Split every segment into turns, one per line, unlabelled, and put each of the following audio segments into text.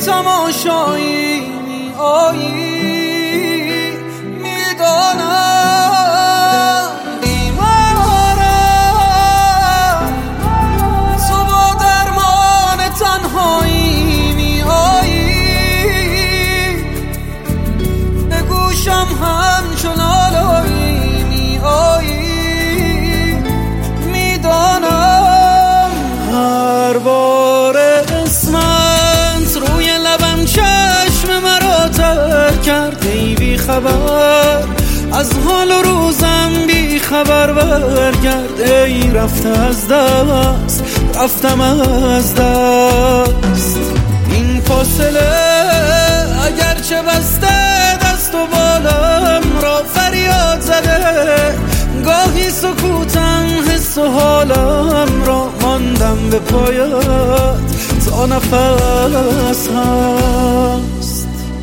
تماشایی می آیی، میدانم بیمارم، تو با درمان تنهایی می آیی، به گوشم همچون آلایی می آیی، میدانم هر بار اسمت روی لبم چشم مرا تر کرده ای، بی خبر از حال و روزم، بی خبر برگرده ای، رفته از دست، رفتم از دست. این فاصله اگرچه بسته دست و بالم را فریاد زده، گاهی سکوتم حس و حالم را ماندم به پایت تا نفس هست.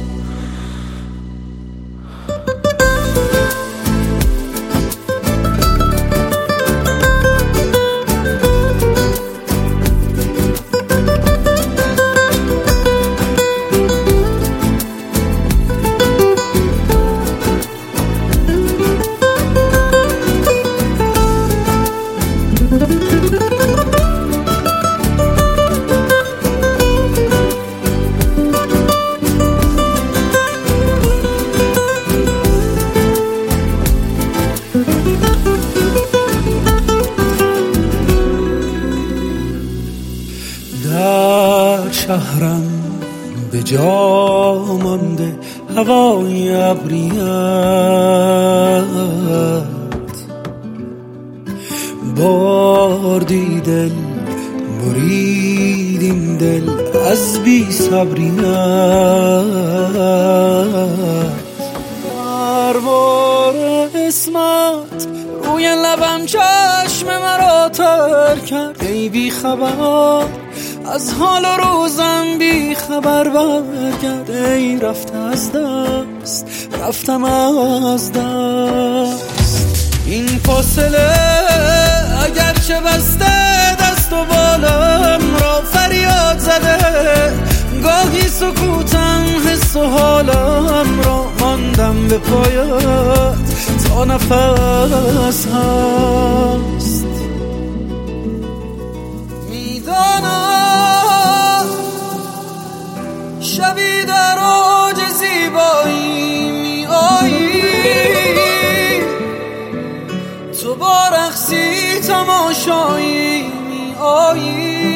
در شهرم به جا مانده هوای ابریت، بردی دل، برید این دل از بی صبریت. هر بار اسمت روی لبم چشم مرا تر کرد ای، بی خبر از حال و روزم، بی خبر برگرد ای، رفته از دست، رفتم از دست. این فاصله اگرچه بسته دست و بالم را فریاد زده، گاهی سکوتم حس و حالم را ماندم به پایت تا نفس هست. میدانم شبی در اوج زیبایی می آیی، تو با رقصی تماشایی می آیی،